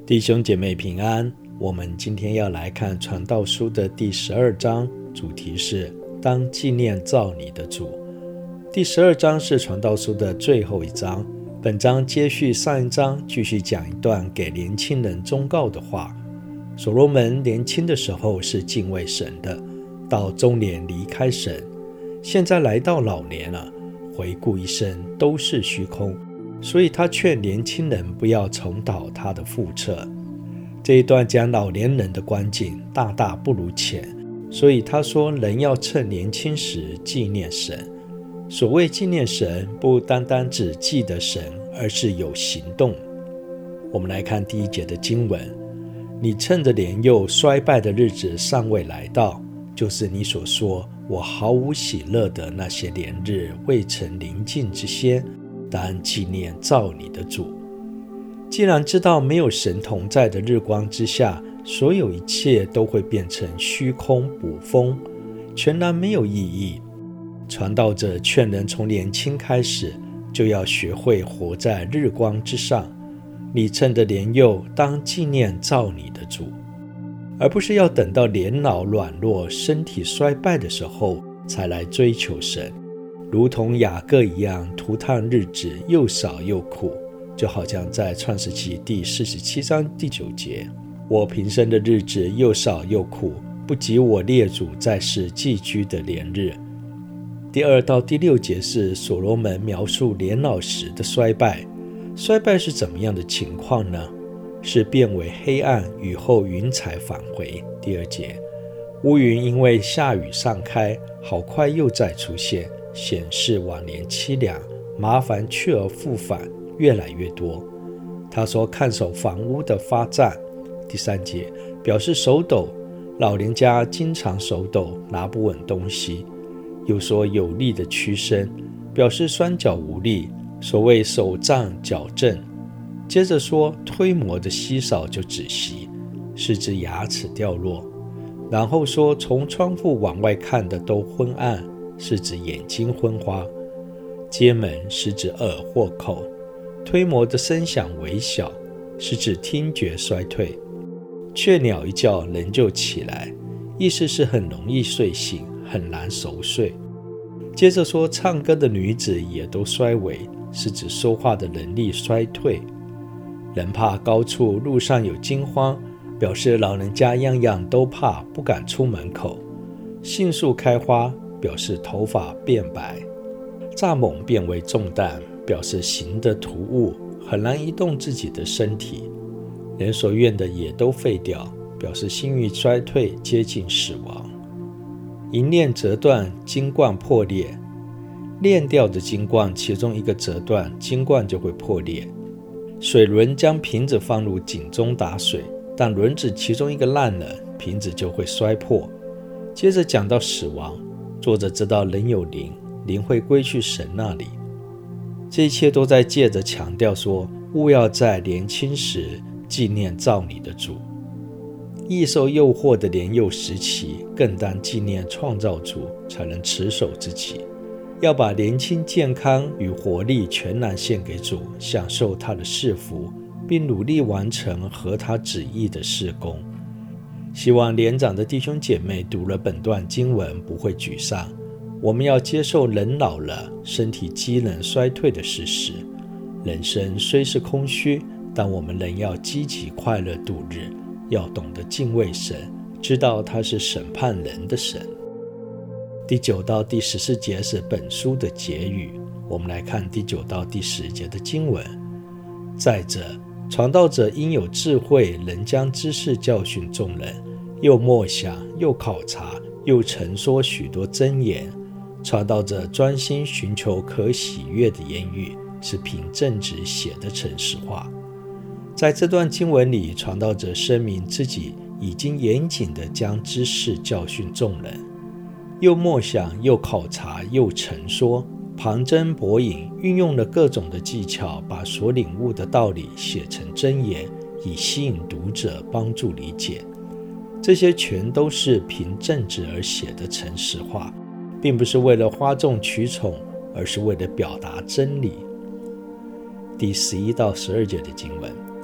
弟兄姐妹平安，我们今天要来看传道书的第12章，主题是当纪念造你的主。第12章是传道书的最后一章，本章接续上一章，继续讲一段给年轻人忠告的话。所罗门年轻的时候是敬畏神的，到中年离开神，现在来到老年了，回顾一生都是虚空，所以他劝年轻人不要重蹈他的覆辙。这一段讲老年人的光景大大不如前，所以他说人要趁年轻时纪念神。所谓纪念神，不单单只记得神，而是有行动。我们来看第1节的经文，你趁着年幼衰败的日子尚未来到，就是你所说我毫无喜乐的那些年日未曾临近之先，当纪念造你的主。既然知道没有神同在的日光之下，所有一切都会变成虚空捕风，全然没有意义。传道者劝人从年轻开始，就要学会活在日光之上。你趁着年幼，当纪念造你的主，而不是要等到年老软弱、身体衰败的时候才来追求神。如同雅各一样，涂炭日子又少又苦，就好像在创世纪第47章第9节，我平生的日子又少又苦，不及我列祖在世寄居的年日。第2到第6节是所罗门描述年老时的衰败。衰败是怎么样的情况呢？是变为黑暗，雨后云彩返回。第2节，乌云因为下雨散开，好快又再出现，显示往年凄凉，麻烦去而复返，越来越多。他说看守房屋的发战。第3节，表示手抖，老人家经常手抖，拿不稳东西。又说有力的屈身，表示双脚无力，所谓手杖脚震。接着说推磨的稀少就止息，是指牙齿掉落。然后说从窗户往外看的都昏暗，是指眼睛昏花。街门是指耳或口。推磨的声响微小，是指听觉衰退。雀鸟一叫人就起来，意思是很容易睡醒，很难熟睡。接着说唱歌的女子也都衰微，是指说话的能力衰退。人怕高处，路上有惊慌，表示老人家样样都怕，不敢出门口。杏树开花，表示头发变白。蚱蜢变为重担，表示行得突兀，很难移动自己的身体。人所愿的也都废掉，表示性欲衰退，接近死亡。银链折断，金冠破裂。链掉的金冠其中一个折断，金冠就会破裂。水轮将瓶子放入井中打水，但轮子其中一个烂了，瓶子就会摔破。接着讲到死亡，作者知道人有灵，灵会归去神那里。这一切都在借着强调说，务要在年轻时纪念造你的主。易受诱惑的年幼时期，更当纪念创造主，才能持守自己。要把年轻健康与活力全然献给主，享受他的赐福，并努力完成合他旨意的事工。希望年长的弟兄姐妹读了本段经文不会沮丧。我们要接受人老了，身体机能衰退的事实。人生虽是空虚，但我们仍要积极快乐度日，要懂得敬畏神，知道他是审判人的神。第9到第14节是本书的结语。我们来看第9到第10节的经文。再者，传道者应有智慧，能将知识教训众人，又默想，又考察，又陈说许多真言。传道者专心寻求可喜悦的言语，是凭正直写的诚实话。在这段经文里，传道者声明自己已经严谨地将知识教训众人，又默想，又考察，又陈说，旁征博引，运用了各种的技巧，把所领悟的道理写成真言，以吸引读者，帮助理解。这些全都是凭正直而写的诚实话，并不是为了哗众取宠，而是为了表达真理。第11到12节的经文，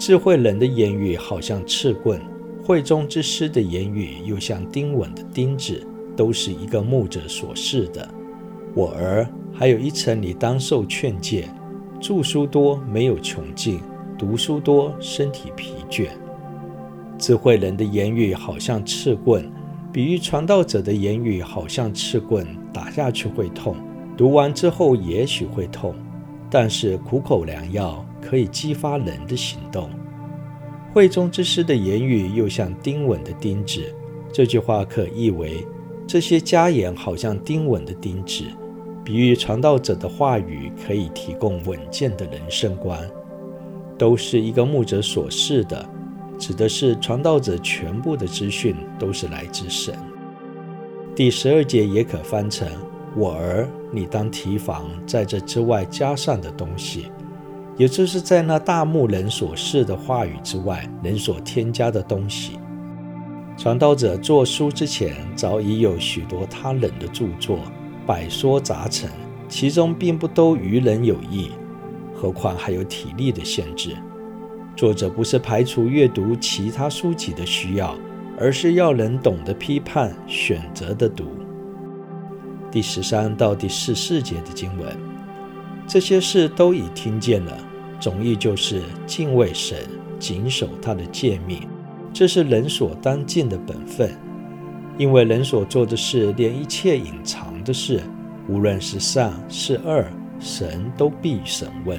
智慧人的言语好像刺棍，慧中之师的言语又像钉稳的钉子，都是一个牧者所示的。我儿，还有一层你当受劝诫，著书多没有穷尽，读书多身体疲倦。智慧人的言语好像刺棍，比喻传道者的言语好像刺棍，打下去会痛，读完之后也许会痛，但是苦口良药，可以激发人的行动。慧中之师的言语又像钉稳的钉子，这句话可译为这些佳言好像钉稳的钉子，比喻传道者的话语可以提供稳健的人生观，都是一个牧者所示的，指的是传道者全部的资讯都是来自神。第12节也可翻成我儿，你当提防在这之外加上的东西，也就是在那大牧人所示的话语之外人所添加的东西。传道者作书之前早已有许多他人的著作，百说杂陈，其中并不都于人有益，何况还有体力的限制。作者不是排除阅读其他书籍的需要，而是要人懂得批判，选择的读。第13到第14节的经文，这些事都已听见了，总意就是敬畏神，谨守他的诫命，这是人所当尽的本分。因为人所做的事，连一切隐藏的事，无论是善是恶，神都必审问。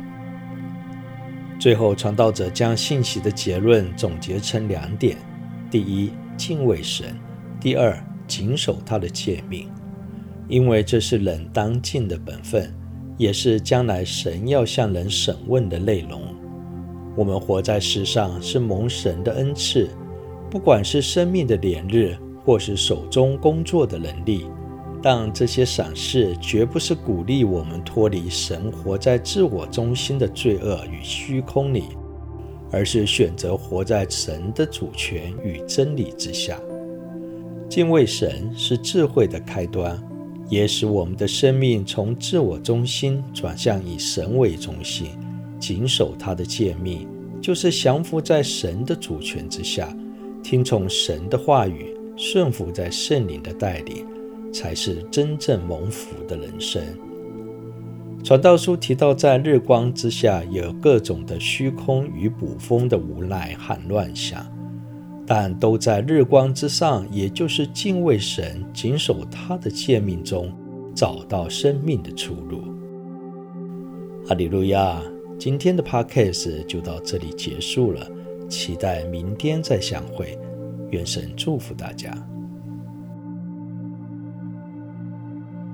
最后，传道者将信息的结论总结成2点：第一，敬畏神；第二，谨守他的诫命。因为这是人当尽的本分，也是将来神要向人审问的内容。我们活在世上是蒙神的恩赐，不管是生命的连日，或是手中工作的能力，但这些赏赐绝不是鼓励我们脱离神活在自我中心的罪恶与虚空里，而是选择活在神的主权与真理之下。敬畏神是智慧的开端，也使我们的生命从自我中心转向以神为中心，谨守他的诫命，就是降服在神的主权之下，听从神的话语，顺服在圣灵的带领，才是真正蒙福的人生。传道书提到，在日光之下有各种的虚空与捕风的无奈和乱想，但都在日光之上，也就是敬畏神，谨守他的诫命中，找到生命的出路。哈利路亚！今天的 Podcast 就到这里结束了，期待明天再相会，愿神祝福大家。